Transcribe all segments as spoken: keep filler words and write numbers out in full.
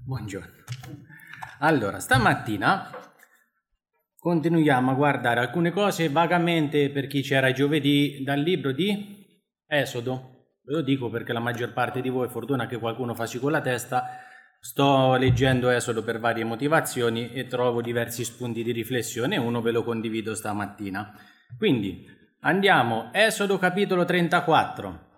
Buongiorno. Allora, stamattina continuiamo a guardare alcune cose vagamente, per chi c'era giovedì, dal libro di Esodo. Ve lo dico perché la maggior parte di voi, fortuna che qualcuno fa sì con la testa, sto leggendo Esodo per varie motivazioni e trovo diversi spunti di riflessione e uno ve lo condivido stamattina. Quindi andiamo, Esodo capitolo trentaquattro.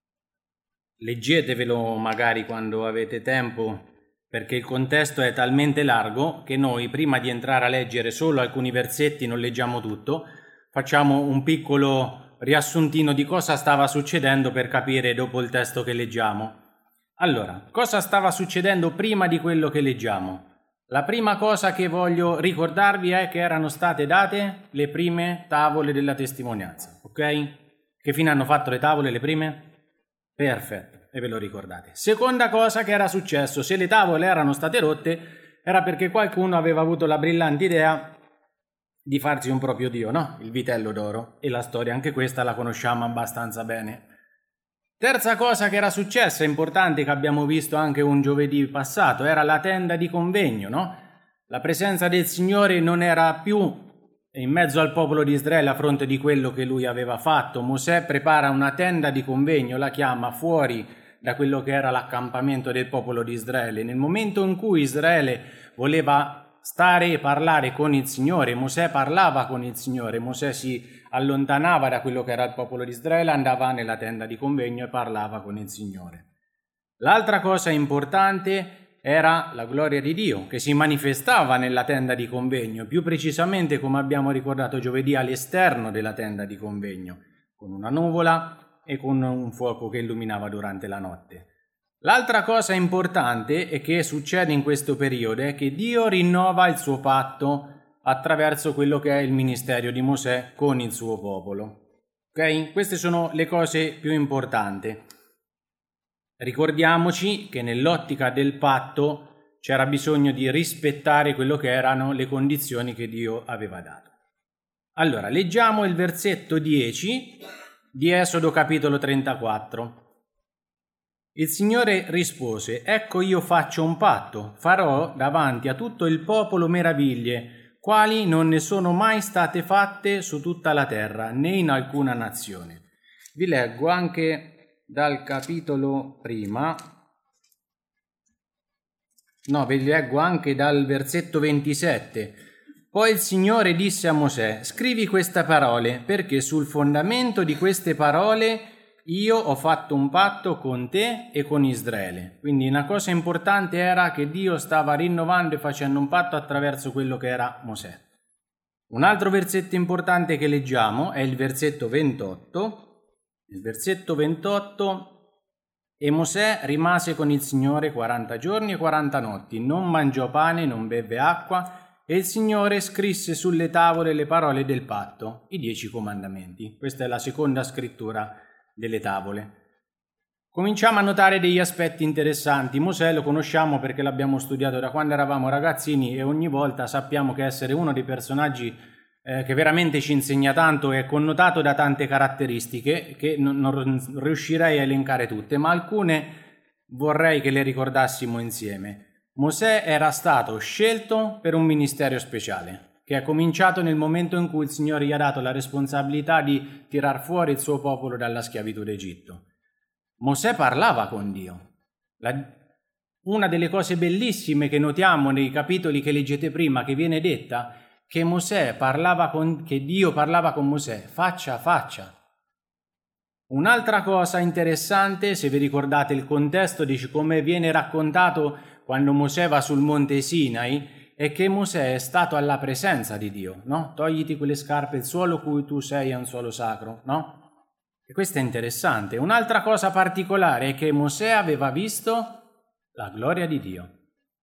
Leggetevelo magari quando avete tempo, perché il contesto è talmente largo che noi, prima di entrare a leggere solo alcuni versetti, non leggiamo tutto, facciamo un piccolo riassuntino di cosa stava succedendo per capire dopo il testo che leggiamo. Allora, cosa stava succedendo prima di quello che leggiamo? La prima cosa che voglio ricordarvi è che erano state date le prime tavole della testimonianza, ok? Che fine hanno fatto le tavole, le prime? Perfetto. E ve lo ricordate. Seconda cosa che era successo, se le tavole erano state rotte era perché qualcuno aveva avuto la brillante idea di farsi un proprio dio, no? Il vitello d'oro, e la storia anche questa la conosciamo abbastanza bene. Terza cosa che era successa, importante, che abbiamo visto anche un giovedì passato, era la tenda di convegno, no? La presenza del Signore non era più in mezzo al popolo di Israele a fronte di quello che lui aveva fatto. Mosè prepara una tenda di convegno, la chiama fuori da quello che era l'accampamento del popolo di Israele. Nel momento in cui Israele voleva stare e parlare con il Signore, Mosè parlava con il Signore, Mosè si allontanava da quello che era il popolo di Israele, andava nella tenda di convegno e parlava con il Signore. L'altra cosa importante era la gloria di Dio, che si manifestava nella tenda di convegno, più precisamente, come abbiamo ricordato giovedì, all'esterno della tenda di convegno, con una nuvola e con un fuoco che illuminava durante la notte. L'altra cosa importante e che succede in questo periodo è che Dio rinnova il suo patto attraverso quello che è il ministero di Mosè con il suo popolo. Ok? Queste sono le cose più importanti. Ricordiamoci che nell'ottica del patto c'era bisogno di rispettare quello che erano le condizioni che Dio aveva dato. Allora, leggiamo il versetto dieci di Esodo capitolo trentaquattro. Il Signore rispose: ecco, io faccio un patto, farò davanti a tutto il popolo meraviglie, quali non ne sono mai state fatte su tutta la terra, né in alcuna nazione. Vi leggo anche dal capitolo prima, no, vi leggo anche dal versetto ventisette. Poi il Signore disse a Mosè: scrivi queste parole, perché sul fondamento di queste parole io ho fatto un patto con te e con Israele. Quindi una cosa importante era che Dio stava rinnovando e facendo un patto attraverso quello che era Mosè. Un altro versetto importante che leggiamo è il versetto ventotto. Il versetto ventotto: e Mosè rimase con il Signore quaranta giorni e quaranta notti, non mangiò pane, non beve acqua, e il Signore scrisse sulle tavole le parole del patto, i dieci comandamenti. Questa è la seconda scrittura delle tavole. Cominciamo a notare degli aspetti interessanti. Mosè lo conosciamo perché l'abbiamo studiato da quando eravamo ragazzini e ogni volta sappiamo che essere uno dei personaggi eh, che veramente ci insegna tanto, è connotato da tante caratteristiche che non, non riuscirei a elencare tutte, ma alcune vorrei che le ricordassimo insieme. Mosè era stato scelto per un ministero speciale, che è cominciato nel momento in cui il Signore gli ha dato la responsabilità di tirar fuori il suo popolo dalla schiavitù d'Egitto. Mosè parlava con Dio. La, una delle cose bellissime che notiamo nei capitoli che leggete prima, che viene detta, che Mosè parlava con, che Dio parlava con Mosè faccia a faccia. Un'altra cosa interessante, se vi ricordate il contesto di come viene raccontato quando Mosè va sul monte Sinai, è che Mosè è stato alla presenza di Dio, no? Togliti quelle scarpe, il suolo cui tu sei è un suolo sacro, no? E questo è interessante. Un'altra cosa particolare è che Mosè aveva visto la gloria di Dio.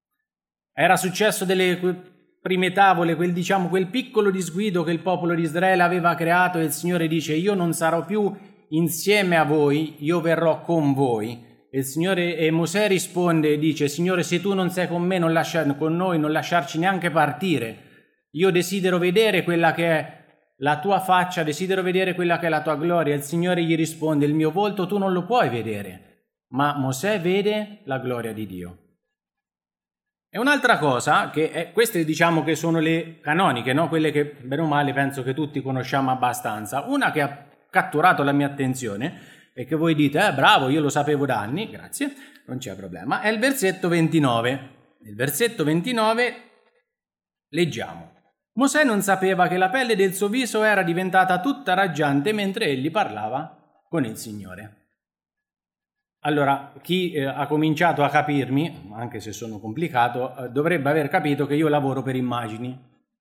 Era successo delle prime tavole, quel, diciamo, quel piccolo disguido che il popolo di Israele aveva creato, e il Signore dice: io non sarò più insieme a voi, io verrò con voi. E il Signore, e Mosè risponde e dice: Signore, se tu non sei con me, non lascia, con noi, non lasciarci neanche partire. Io desidero vedere quella che è la tua faccia, desidero vedere quella che è la tua gloria. Il Signore gli risponde: il mio volto tu non lo puoi vedere, ma Mosè vede la gloria di Dio. E un'altra cosa, che è, queste diciamo che sono le canoniche, no? Quelle che bene o male penso che tutti conosciamo abbastanza. Una che ha catturato la mia attenzione e che voi dite, eh bravo, io lo sapevo da anni, grazie, non c'è problema, è il versetto ventinove. Nel versetto ventinove leggiamo: Mosè non sapeva che la pelle del suo viso era diventata tutta raggiante mentre egli parlava con il Signore. Allora, chi eh, ha cominciato a capirmi, anche se sono complicato, eh, dovrebbe aver capito che io lavoro per immagini.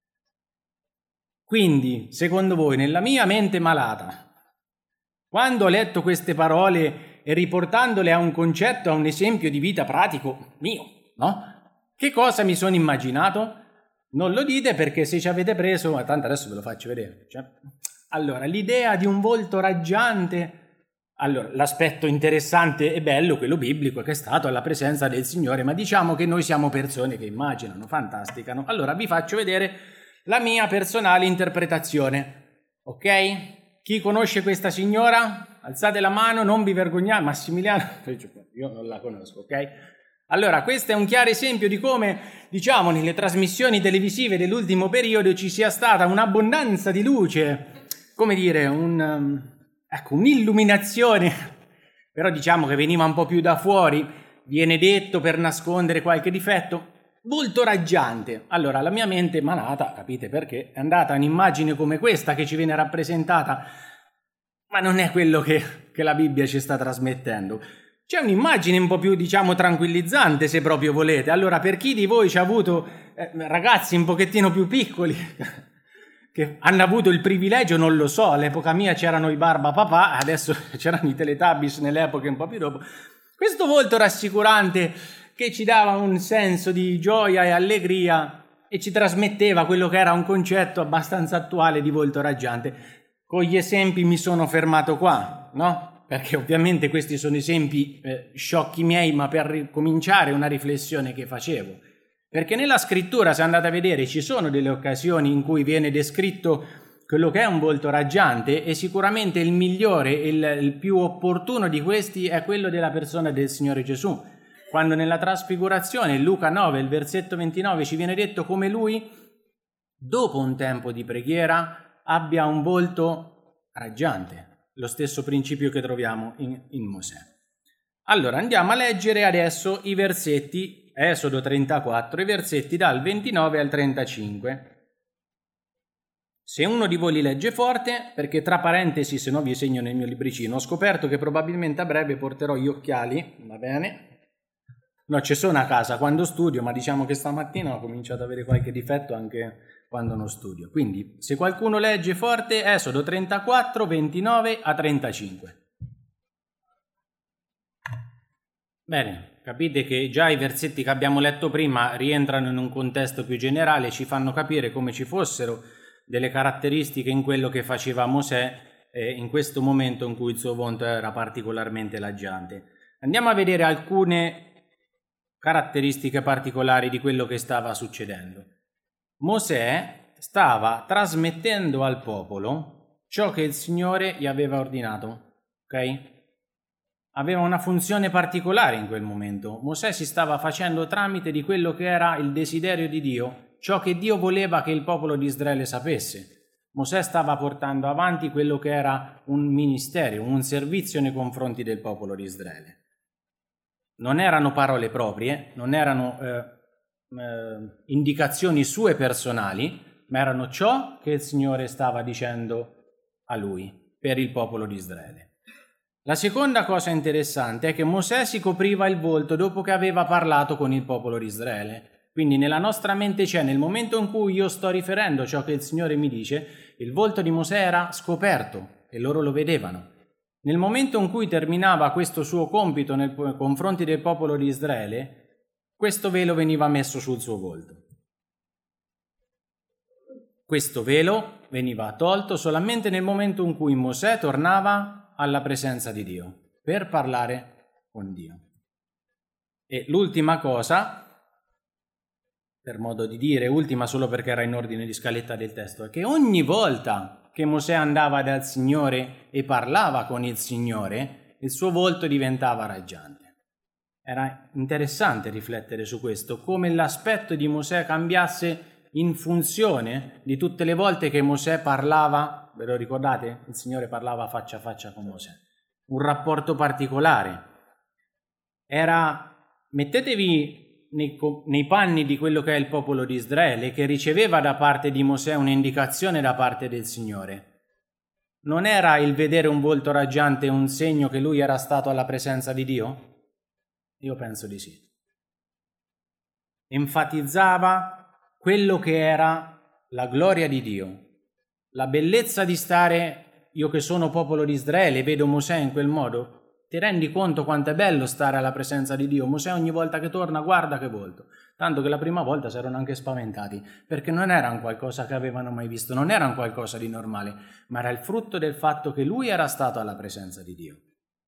Quindi, secondo voi, nella mia mente malata, quando ho letto queste parole e riportandole a un concetto, a un esempio di vita pratico mio, no? Che cosa mi sono immaginato? Non lo dite perché se ci avete preso, ma tanto adesso ve lo faccio vedere. Cioè, allora, l'idea di un volto raggiante. Allora, l'aspetto interessante e bello, quello biblico, che è stato alla presenza del Signore, ma diciamo che noi siamo persone che immaginano, fantasticano. Allora, vi faccio vedere la mia personale interpretazione, ok? Chi conosce questa signora? Alzate la mano, non vi vergognate. Massimiliano? Io non la conosco, ok? Allora, questo è un chiaro esempio di come, diciamo, nelle trasmissioni televisive dell'ultimo periodo ci sia stata un'abbondanza di luce, come dire, un... Ecco, un'illuminazione, però diciamo che veniva un po' più da fuori, viene detto per nascondere qualche difetto, molto raggiante. Allora, la mia mente malata, capite perché, è andata a un'immagine come questa che ci viene rappresentata, ma non è quello che, che la Bibbia ci sta trasmettendo. C'è un'immagine un po' più, diciamo, tranquillizzante, se proprio volete. Allora, per chi di voi ci ha avuto eh, ragazzi un pochettino più piccoli... che hanno avuto il privilegio, non lo so, all'epoca mia c'erano i barba papà, adesso c'erano i Teletubbies nelle epoche un po' più dopo, questo volto rassicurante che ci dava un senso di gioia e allegria e ci trasmetteva quello che era un concetto abbastanza attuale di volto raggiante. Con gli esempi mi sono fermato qua, no? Perché ovviamente questi sono esempi eh, sciocchi miei, ma per ricominciare una riflessione che facevo. Perché nella scrittura, se andate a vedere, ci sono delle occasioni in cui viene descritto quello che è un volto raggiante e sicuramente il migliore, il, il più opportuno di questi è quello della persona del Signore Gesù. Quando nella trasfigurazione, Luca nove, il versetto ventinove, ci viene detto come lui, dopo un tempo di preghiera, abbia un volto raggiante. Lo stesso principio che troviamo in, in Mosè. Allora, andiamo a leggere adesso i versetti Esodo trentaquattro, i versetti dal ventinove al trentacinque. Se uno di voi li legge forte, perché tra parentesi, se no vi segno nel mio libricino, ho scoperto che probabilmente a breve porterò gli occhiali, va bene? No, ci sono a casa quando studio, ma diciamo che stamattina ho cominciato ad avere qualche difetto anche quando non studio. Quindi, se qualcuno legge forte, Esodo trentaquattro, ventinove a trentacinque. Bene. Capite che già i versetti che abbiamo letto prima rientrano in un contesto più generale, ci fanno capire come ci fossero delle caratteristiche in quello che faceva Mosè eh, in questo momento in cui il suo volto era particolarmente raggiante. Andiamo a vedere alcune caratteristiche particolari di quello che stava succedendo. Mosè stava trasmettendo al popolo ciò che il Signore gli aveva ordinato, ok? Aveva una funzione particolare in quel momento. Mosè si stava facendo tramite di quello che era il desiderio di Dio, ciò che Dio voleva che il popolo di Israele sapesse. Mosè stava portando avanti quello che era un ministero, un servizio nei confronti del popolo di Israele. Non erano parole proprie, non erano eh, eh, indicazioni sue personali, ma erano ciò che il Signore stava dicendo a lui per il popolo di Israele. La seconda cosa interessante è che Mosè si copriva il volto dopo che aveva parlato con il popolo di Israele. Quindi nella nostra mente c'è, nel momento in cui io sto riferendo a ciò che il Signore mi dice, il volto di Mosè era scoperto e loro lo vedevano. Nel momento in cui terminava questo suo compito nei confronti del popolo di Israele, questo velo veniva messo sul suo volto. Questo velo veniva tolto solamente nel momento in cui Mosè tornava alla presenza di Dio, per parlare con Dio. E l'ultima cosa, per modo di dire, ultima solo perché era in ordine di scaletta del testo, è che ogni volta che Mosè andava dal Signore e parlava con il Signore, il suo volto diventava raggiante. Era interessante riflettere su questo, come l'aspetto di Mosè cambiasse in funzione di tutte le volte che Mosè parlava, ve lo ricordate? Il Signore parlava faccia a faccia con Mosè. Un rapporto particolare. Era, mettetevi nei, nei panni di quello che è il popolo di Israele, che riceveva da parte di Mosè un'indicazione da parte del Signore. Non era il vedere un volto raggiante un segno che lui era stato alla presenza di Dio? Io penso di sì. Enfatizzava quello che era la gloria di Dio, la bellezza di stare, io che sono popolo di Israele, vedo Mosè in quel modo, ti rendi conto quanto è bello stare alla presenza di Dio? Mosè ogni volta che torna guarda che volto, tanto che la prima volta si erano anche spaventati, perché non era un qualcosa che avevano mai visto, non era un qualcosa di normale, ma era il frutto del fatto che lui era stato alla presenza di Dio.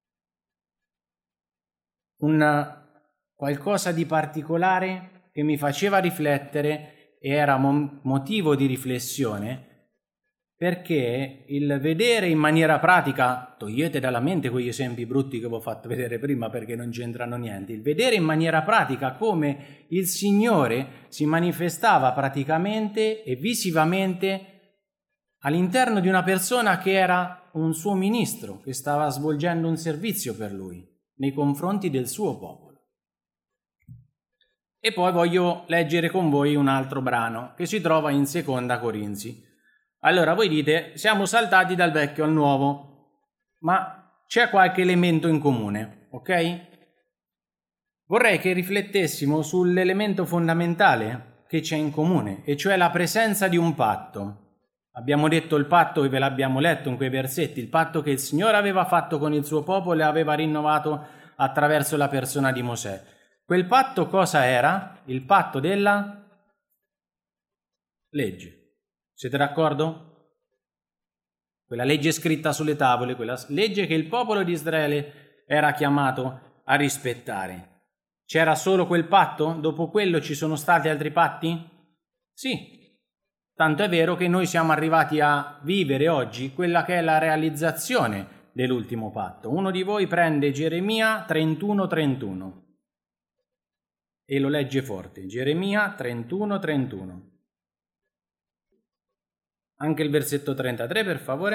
Un qualcosa di particolare che mi faceva riflettere e era mo- motivo di riflessione, perché il vedere in maniera pratica, togliete dalla mente quegli esempi brutti che vi ho fatto vedere prima perché non c'entrano niente, il vedere in maniera pratica come il Signore si manifestava praticamente e visivamente all'interno di una persona che era un suo ministro, che stava svolgendo un servizio per lui nei confronti del suo popolo. E poi voglio leggere con voi un altro brano che si trova in Seconda Corinzi. Allora voi dite, siamo saltati dal vecchio al nuovo, ma c'è qualche elemento in comune, ok? Vorrei che riflettessimo sull'elemento fondamentale che c'è in comune, e cioè la presenza di un patto. Abbiamo detto il patto e ve l'abbiamo letto in quei versetti, il patto che il Signore aveva fatto con il suo popolo e aveva rinnovato attraverso la persona di Mosè. Quel patto cosa era? Il patto della legge. Siete d'accordo? Quella legge scritta sulle tavole, quella legge che il popolo di Israele era chiamato a rispettare. C'era solo quel patto? Dopo quello ci sono stati altri patti? Sì. Tanto è vero che noi siamo arrivati a vivere oggi quella che è la realizzazione dell'ultimo patto. Uno di voi prende Geremia trentuno trentuno e lo legge forte. Geremia trentuno trentuno. Anche il versetto trentatré, per favore.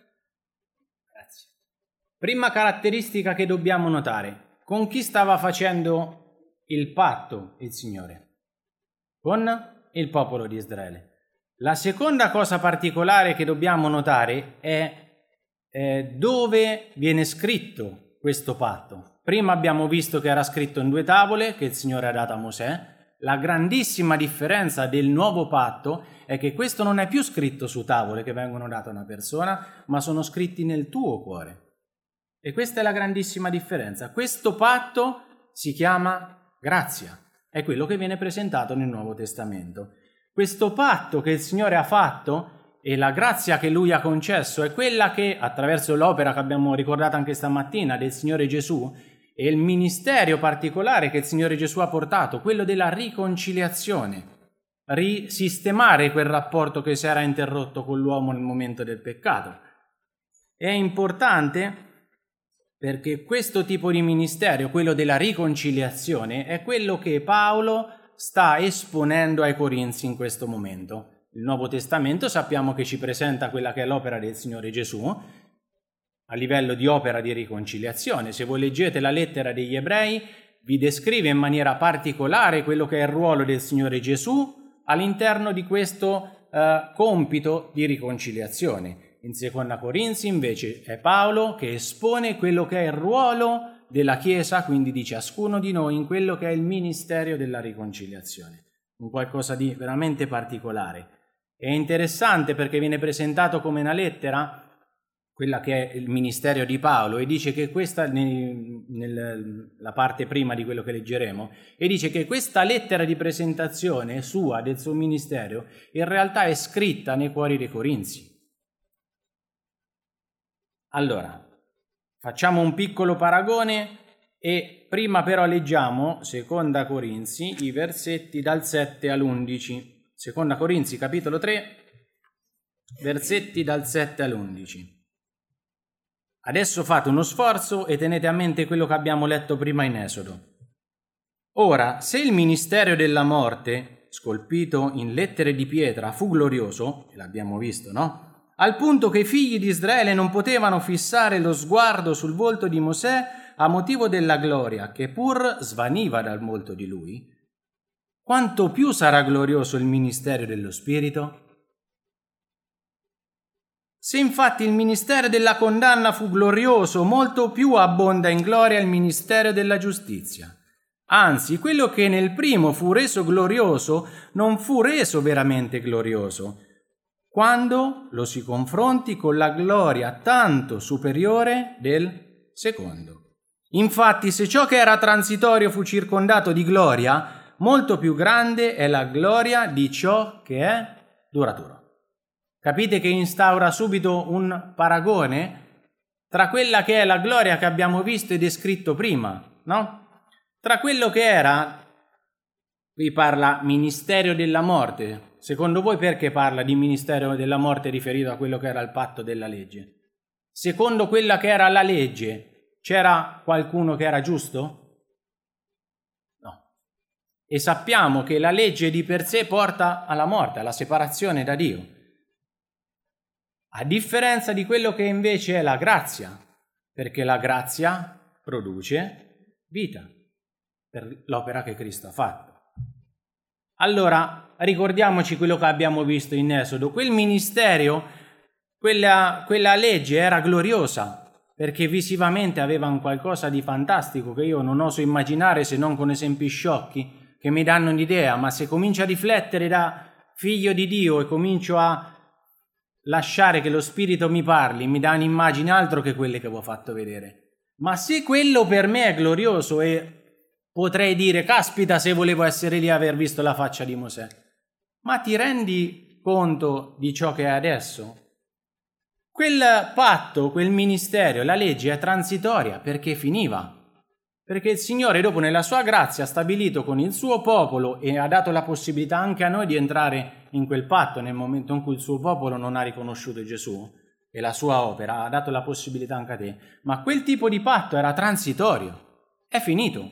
Grazie. Prima caratteristica che dobbiamo notare. Con chi stava facendo il patto il Signore? Con il popolo di Israele. La seconda cosa particolare che dobbiamo notare è eh, dove viene scritto questo patto. Prima abbiamo visto che era scritto in due tavole che il Signore ha dato a Mosè. La grandissima differenza del nuovo patto è che questo non è più scritto su tavole che vengono date a una persona, ma sono scritti nel tuo cuore. E questa è la grandissima differenza. Questo patto si chiama grazia, è quello che viene presentato nel Nuovo Testamento. Questo patto che il Signore ha fatto e la grazia che Lui ha concesso è quella che, attraverso l'opera che abbiamo ricordato anche stamattina del Signore Gesù, e il ministero particolare che il Signore Gesù ha portato, quello della riconciliazione, risistemare quel rapporto che si era interrotto con l'uomo nel momento del peccato. È importante perché questo tipo di ministero, quello della riconciliazione, è quello che Paolo sta esponendo ai Corinzi in questo momento. Il Nuovo Testamento sappiamo che ci presenta quella che è l'opera del Signore Gesù, a livello di opera di riconciliazione. Se voi leggete la lettera degli Ebrei, vi descrive in maniera particolare quello che è il ruolo del Signore Gesù all'interno di questo eh, compito di riconciliazione. In Seconda Corinzi invece è Paolo che espone quello che è il ruolo della Chiesa, quindi di ciascuno di noi, in quello che è il ministero della riconciliazione. Un qualcosa di veramente particolare. È interessante perché viene presentato come una lettera, quella che è il ministero di Paolo, e dice che questa, nella parte prima di quello che leggeremo, e dice che questa lettera di presentazione sua, del suo ministero, in realtà è scritta nei cuori dei Corinzi. Allora, facciamo un piccolo paragone e prima però leggiamo Seconda Corinzi, i versetti dal sette all'undici. Seconda Corinzi, capitolo tre, versetti dal sette all'undici. Adesso fate uno sforzo e tenete a mente quello che abbiamo letto prima in Esodo. Ora, se il ministero della morte, scolpito in lettere di pietra, fu glorioso, e l'abbiamo visto, no? Al punto che i figli di Israele non potevano fissare lo sguardo sul volto di Mosè a motivo della gloria, che pur svaniva dal volto di lui, quanto più sarà glorioso il ministero dello Spirito? Se infatti il ministero della condanna fu glorioso, molto più abbonda in gloria il ministero della giustizia. Anzi, quello che nel primo fu reso glorioso non fu reso veramente glorioso, quando lo si confronti con la gloria tanto superiore del secondo. Infatti, se ciò che era transitorio fu circondato di gloria, molto più grande è la gloria di ciò che è duraturo. Capite che instaura subito un paragone tra quella che è la gloria che abbiamo visto e descritto prima, no? Tra quello che era, qui parla ministero della morte. Secondo voi perché parla di ministero della morte riferito a quello che era il patto della legge? Secondo quella che era la legge, c'era qualcuno che era giusto? No. E sappiamo che la legge di per sé porta alla morte, alla separazione da Dio. A differenza di quello che invece è la grazia, perché la grazia produce vita per l'opera che Cristo ha fatto. Allora, ricordiamoci quello che abbiamo visto in Esodo. Quel ministero, quella, quella legge era gloriosa, perché visivamente aveva un qualcosa di fantastico che io non oso immaginare se non con esempi sciocchi che mi danno un'idea, ma se comincio a riflettere da figlio di Dio e comincio a lasciare che lo Spirito mi parli, mi dà un'immagine altro che quelle che vi ho fatto vedere. Ma se quello per me è glorioso e potrei dire, caspita, se volevo essere lì a aver visto la faccia di Mosè, ma ti rendi conto di ciò che è adesso? Quel patto, quel ministero, la legge è transitoria perché finiva. Perché il Signore dopo nella sua grazia ha stabilito con il suo popolo e ha dato la possibilità anche a noi di entrare in quel patto nel momento in cui il suo popolo non ha riconosciuto Gesù e la sua opera, ha dato la possibilità anche a te. Ma quel tipo di patto era transitorio, è finito.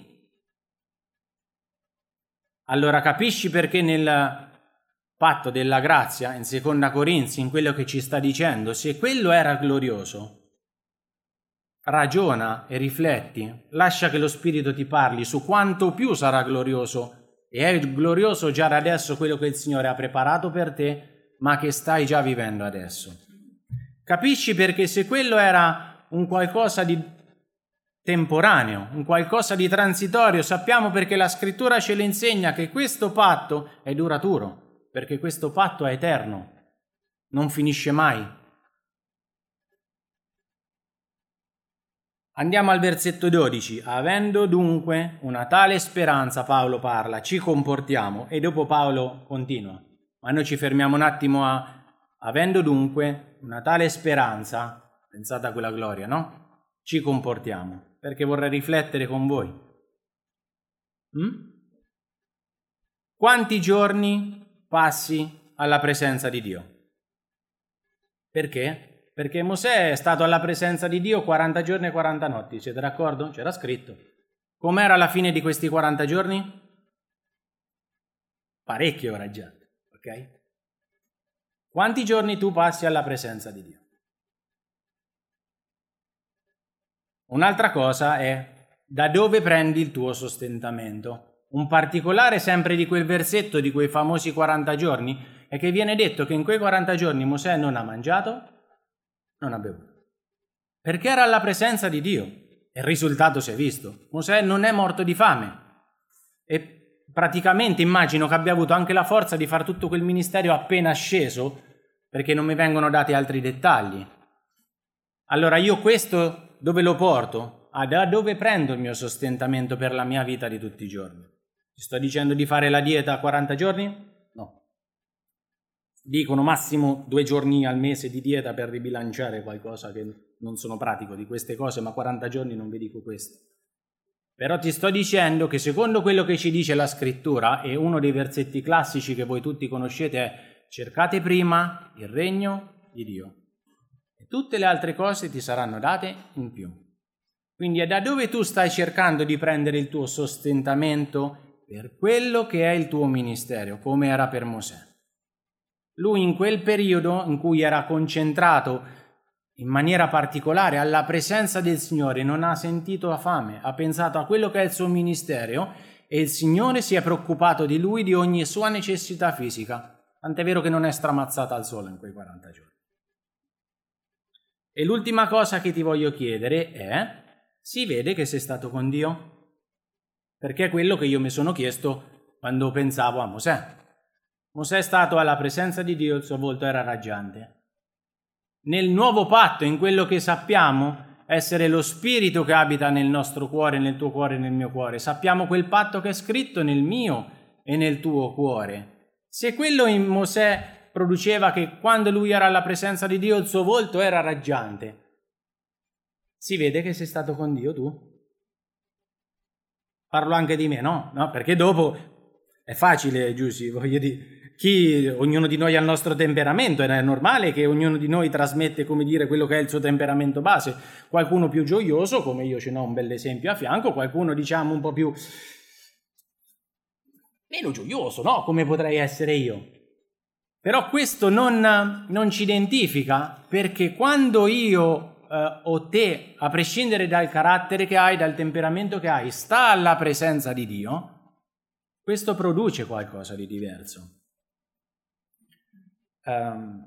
Allora capisci perché nel patto della grazia, in seconda Corinzi, in quello che ci sta dicendo, se quello era glorioso, ragiona e rifletti, lascia che lo Spirito ti parli su quanto più sarà glorioso, e è glorioso già da adesso quello che il Signore ha preparato per te, ma che stai già vivendo adesso. Capisci perché se quello era un qualcosa di temporaneo, un qualcosa di transitorio, sappiamo perché la Scrittura ce lo insegna che questo patto è duraturo, perché questo patto è eterno, non finisce mai. Andiamo al versetto dodici. Avendo dunque una tale speranza, Paolo parla, ci comportiamo, e dopo Paolo continua. Ma noi ci fermiamo un attimo a avendo dunque una tale speranza, pensate a quella gloria, no? Ci comportiamo, perché vorrei riflettere con voi. Mm? Quanti giorni passi alla presenza di Dio? Perché? Perché Mosè è stato alla presenza di Dio quaranta giorni e quaranta notti, siete d'accordo? C'era scritto. Com'era la fine di questi quaranta giorni? Parecchie ore già, ok? Quanti giorni tu passi alla presenza di Dio? Un'altra cosa è da dove prendi il tuo sostentamento. Un particolare sempre di quel versetto, di quei famosi quaranta giorni, è che viene detto che in quei quaranta giorni Mosè non ha mangiato, non ha bevuto, perché era alla presenza di Dio e il risultato si è visto. Mosè non è morto di fame e praticamente immagino che abbia avuto anche la forza di fare tutto quel ministero appena sceso, perché non mi vengono dati altri dettagli. Allora io questo dove lo porto? Ah, da dove prendo il mio sostentamento per la mia vita di tutti i giorni? Ti sto dicendo di fare la dieta a quaranta giorni? No. Dicono massimo due giorni al mese di dieta per ribilanciare qualcosa, che non sono pratico di queste cose, ma quaranta giorni non vi dico questo. Però ti sto dicendo che secondo quello che ci dice la Scrittura, e uno dei versetti classici che voi tutti conoscete è: cercate prima il regno di Dio e tutte le altre cose ti saranno date in più. Quindi è da dove tu stai cercando di prendere il tuo sostentamento per quello che è il tuo ministero, come era per Mosè. Lui in quel periodo in cui era concentrato in maniera particolare alla presenza del Signore, non ha sentito la fame, ha pensato a quello che è il suo ministero e il Signore si è preoccupato di lui, di ogni sua necessità fisica. Tant'è vero che non è stramazzata al sole in quei quaranta giorni. E l'ultima cosa che ti voglio chiedere è: si vede che sei stato con Dio? Perché è quello che io mi sono chiesto quando pensavo a Mosè. Mosè è stato alla presenza di Dio, il suo volto era raggiante. Nel nuovo patto, in quello che sappiamo essere lo Spirito che abita nel nostro cuore, nel tuo cuore e nel mio cuore, sappiamo quel patto che è scritto nel mio e nel tuo cuore. Se quello in Mosè produceva che quando lui era alla presenza di Dio il suo volto era raggiante, si vede che sei stato con Dio tu? Parlo anche di me, no? No, perché dopo è facile, Giussi, voglio dire, chi, ognuno di noi ha il nostro temperamento, ed è normale che ognuno di noi trasmette, come dire, quello che è il suo temperamento base. Qualcuno più gioioso, come io ce n'ho un bel esempio a fianco, qualcuno diciamo un po' più meno gioioso, no? Come potrei essere io. Però questo non, non ci identifica, perché quando io eh, o te, a prescindere dal carattere che hai, dal temperamento che hai, sta alla presenza di Dio, questo produce qualcosa di diverso. Um,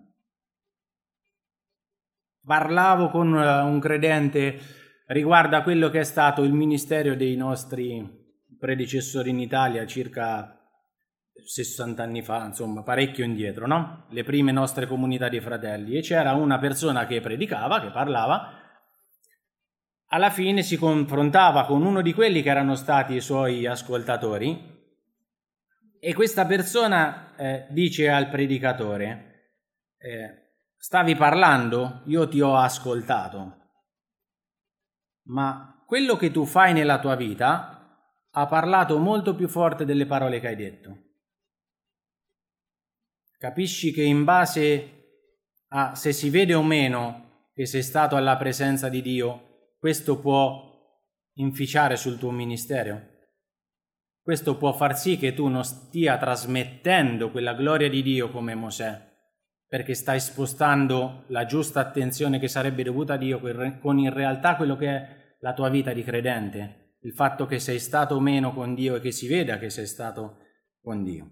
parlavo con un credente riguardo a quello che è stato il ministero dei nostri predecessori in Italia circa sessanta anni fa, insomma parecchio indietro, no? Le prime nostre comunità di fratelli, e c'era una persona che predicava, che parlava, alla fine si confrontava con uno di quelli che erano stati i suoi ascoltatori, e questa persona eh, dice al predicatore: eh, stavi parlando, io ti ho ascoltato, ma quello che tu fai nella tua vita ha parlato molto più forte delle parole che hai detto. Capisci che in base a se si vede o meno che sei stato alla presenza di Dio, questo può inficiare sul tuo ministero? Questo può far sì che tu non stia trasmettendo quella gloria di Dio come Mosè, perché stai spostando la giusta attenzione che sarebbe dovuta a Dio con in realtà quello che è la tua vita di credente, il fatto che sei stato o meno con Dio e che si veda che sei stato con Dio.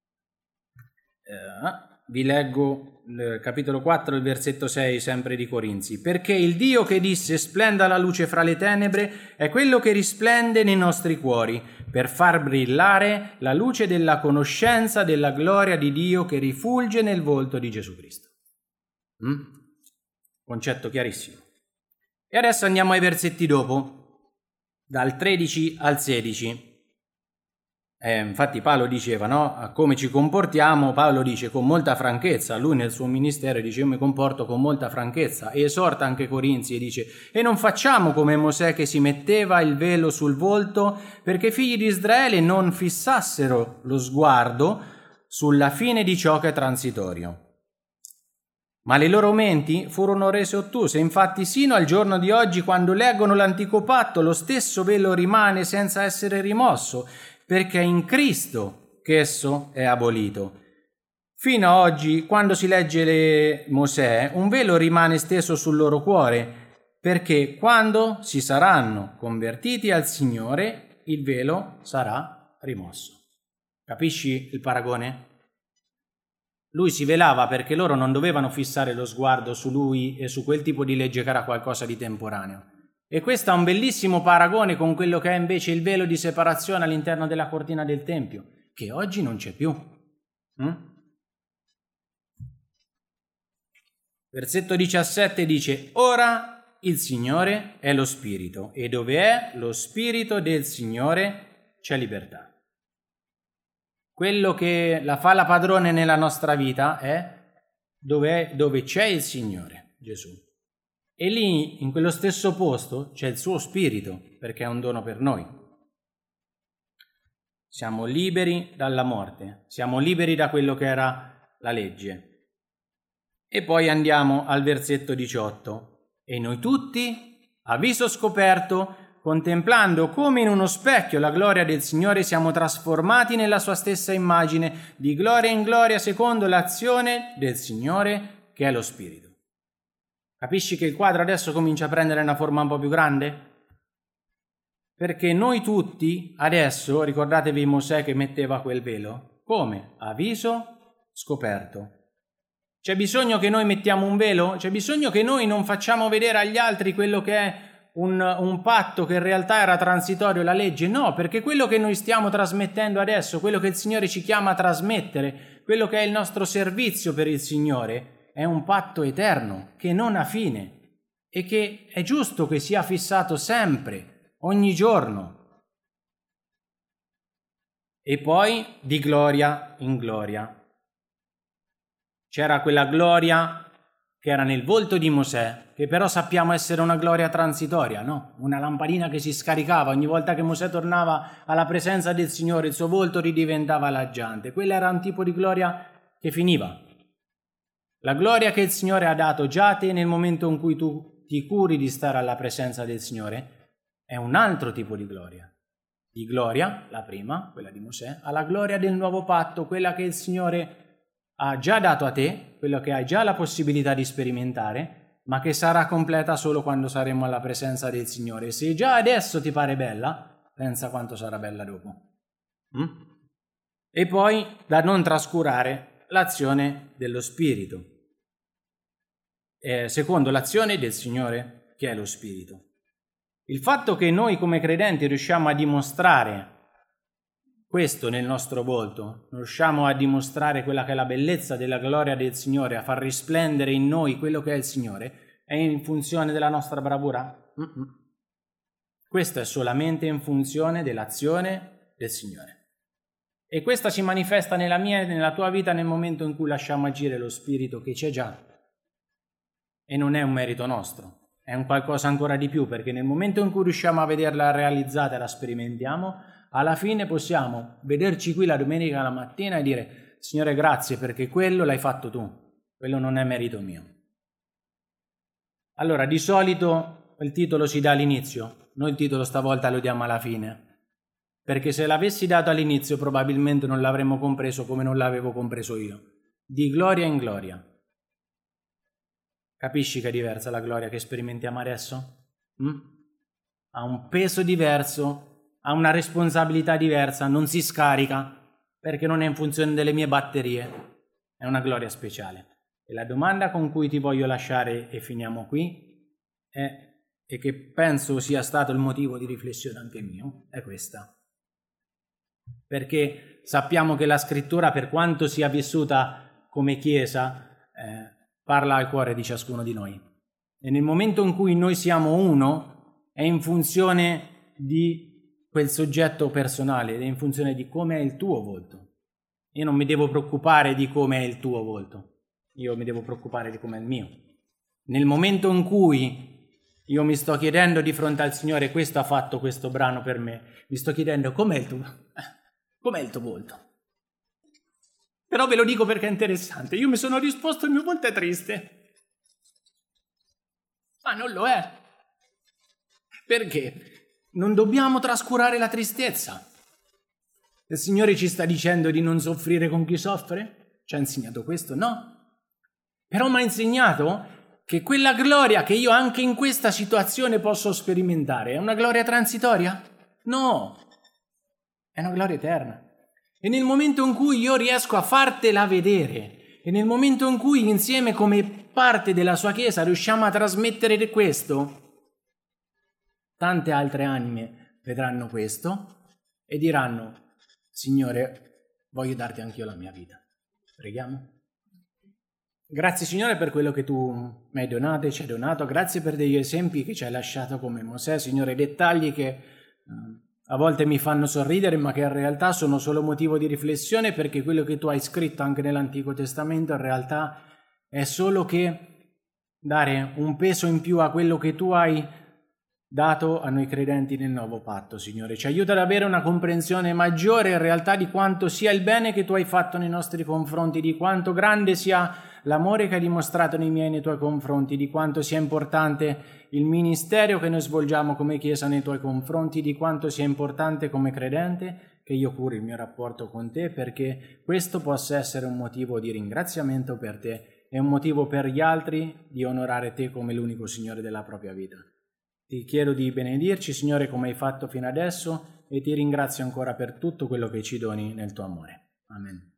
Eh, vi leggo il capitolo quattro, il versetto sei, sempre di Corinzi. Perché il Dio che disse splenda la luce fra le tenebre è quello che risplende nei nostri cuori per far brillare la luce della conoscenza della gloria di Dio che rifulge nel volto di Gesù Cristo. Mm? Concetto chiarissimo. E adesso andiamo ai versetti dopo, dal tredici al sedici. Eh, infatti Paolo diceva, no? A come ci comportiamo, Paolo dice con molta franchezza, lui nel suo ministero dice io mi comporto con molta franchezza, e esorta anche Corinzi e dice: e non facciamo come Mosè che si metteva il velo sul volto perché i figli di Israele non fissassero lo sguardo sulla fine di ciò che è transitorio. Ma le loro menti furono rese ottuse, infatti sino al giorno di oggi quando leggono l'antico patto lo stesso velo rimane senza essere rimosso, perché è in Cristo che esso è abolito. Fino a oggi, quando si legge le Mosè, un velo rimane steso sul loro cuore, perché quando si saranno convertiti al Signore, il velo sarà rimosso. Capisci il paragone? Lui si velava perché loro non dovevano fissare lo sguardo su lui e su quel tipo di legge che era qualcosa di temporaneo. E questo è un bellissimo paragone con quello che è invece il velo di separazione all'interno della cortina del Tempio, che oggi non c'è più. Mm? Versetto diciassette dice: ora il Signore è lo Spirito, e dove è lo Spirito del Signore c'è libertà. Quello che la fa la padrone nella nostra vita è dove, è, dove c'è il Signore, Gesù. E lì, in quello stesso posto, c'è il suo Spirito, perché è un dono per noi. Siamo liberi dalla morte, siamo liberi da quello che era la legge. E poi andiamo al versetto diciotto. E noi tutti a viso scoperto, contemplando come in uno specchio la gloria del Signore, siamo trasformati nella sua stessa immagine, di gloria in gloria, secondo l'azione del Signore, che è lo Spirito. Capisci che il quadro adesso comincia a prendere una forma un po' più grande? Perché noi tutti, adesso, ricordatevi Mosè che metteva quel velo, come? A viso scoperto. C'è bisogno che noi mettiamo un velo? C'è bisogno che noi non facciamo vedere agli altri quello che è un, un patto che in realtà era transitorio, la legge? No, perché quello che noi stiamo trasmettendo adesso, quello che il Signore ci chiama a trasmettere, quello che è il nostro servizio per il Signore, è un patto eterno, che non ha fine e che è giusto che sia fissato sempre, ogni giorno. E poi di gloria in gloria. C'era quella gloria che era nel volto di Mosè, che però sappiamo essere una gloria transitoria, no? Una lampadina che si scaricava ogni volta che Mosè tornava alla presenza del Signore, il suo volto ridiventava laggante. Quella era un tipo di gloria che finiva. La gloria che il Signore ha dato già a te nel momento in cui tu ti curi di stare alla presenza del Signore è un altro tipo di gloria. Di gloria, la prima, quella di Mosè, alla gloria del nuovo patto, quella che il Signore ha già dato a te, quello che hai già la possibilità di sperimentare, ma che sarà completa solo quando saremo alla presenza del Signore. Se già adesso ti pare bella, pensa quanto sarà bella dopo. Mm? E poi, da non trascurare, l'azione dello Spirito, eh, secondo l'azione del Signore, che è lo Spirito. Il fatto che noi come credenti riusciamo a dimostrare questo nel nostro volto, riusciamo a dimostrare quella che è la bellezza della gloria del Signore, a far risplendere in noi quello che è il Signore, è in funzione della nostra bravura? Mm-mm. Questo è solamente in funzione dell'azione del Signore. E questa si manifesta nella mia e nella tua vita nel momento in cui lasciamo agire lo Spirito che c'è già. E non è un merito nostro, è un qualcosa ancora di più, perché nel momento in cui riusciamo a vederla realizzata e la sperimentiamo, alla fine possiamo vederci qui la domenica la mattina e dire: Signore, grazie perché quello l'hai fatto tu, quello non è merito mio. Allora, di solito il titolo si dà all'inizio, noi il titolo stavolta lo diamo alla fine, perché se l'avessi dato all'inizio probabilmente non l'avremmo compreso come non l'avevo compreso io. Di gloria in gloria. Capisci che è diversa la gloria che sperimentiamo adesso? Mm? Ha un peso diverso, ha una responsabilità diversa, non si scarica perché non è in funzione delle mie batterie, è una gloria speciale. E la domanda con cui ti voglio lasciare e finiamo qui è, e che penso sia stato il motivo di riflessione anche mio, è questa. Perché sappiamo che la scrittura, per quanto sia vissuta come Chiesa, eh, parla al cuore di ciascuno di noi. E nel momento in cui noi siamo uno, è in funzione di quel soggetto personale, ed è in funzione di come è il tuo volto. Io non mi devo preoccupare di come è il tuo volto, io mi devo preoccupare di come è il mio. Nel momento in cui io mi sto chiedendo di fronte al Signore: questo ha fatto questo brano per me, mi sto chiedendo com'è il tuo, com'è il tuo volto. Però ve lo dico perché è interessante, io mi sono risposto: il mio volto è triste. Ma non lo è. Perché? Non dobbiamo trascurare la tristezza. Il Signore ci sta dicendo di non soffrire con chi soffre? Ci ha insegnato questo? No. Però mi ha insegnato che quella gloria che io anche in questa situazione posso sperimentare è una gloria transitoria? No. È una gloria eterna. E nel momento in cui io riesco a fartela vedere, e nel momento in cui insieme come parte della sua Chiesa riusciamo a trasmettere questo, tante altre anime vedranno questo e diranno: Signore, voglio darti anch'io la mia vita. Preghiamo. Grazie Signore per quello che tu mi hai donato e ci hai donato, grazie per degli esempi che ci hai lasciato come Mosè, Signore, dettagli che eh, a volte mi fanno sorridere, ma che in realtà sono solo motivo di riflessione, perché quello che tu hai scritto anche nell'Antico Testamento in realtà è solo che dare un peso in più a quello che tu hai dato a noi credenti nel nuovo patto, Signore. Ci aiuta ad avere una comprensione maggiore in realtà di quanto sia il bene che tu hai fatto nei nostri confronti, di quanto grande sia l'amore che hai dimostrato nei miei e nei tuoi confronti, di quanto sia importante il ministero che noi svolgiamo come Chiesa nei tuoi confronti, di quanto sia importante come credente che io curi il mio rapporto con te, perché questo possa essere un motivo di ringraziamento per te e un motivo per gli altri di onorare te come l'unico Signore della propria vita. Ti chiedo di benedirci, Signore, come hai fatto fino adesso, e ti ringrazio ancora per tutto quello che ci doni nel tuo amore. Amen.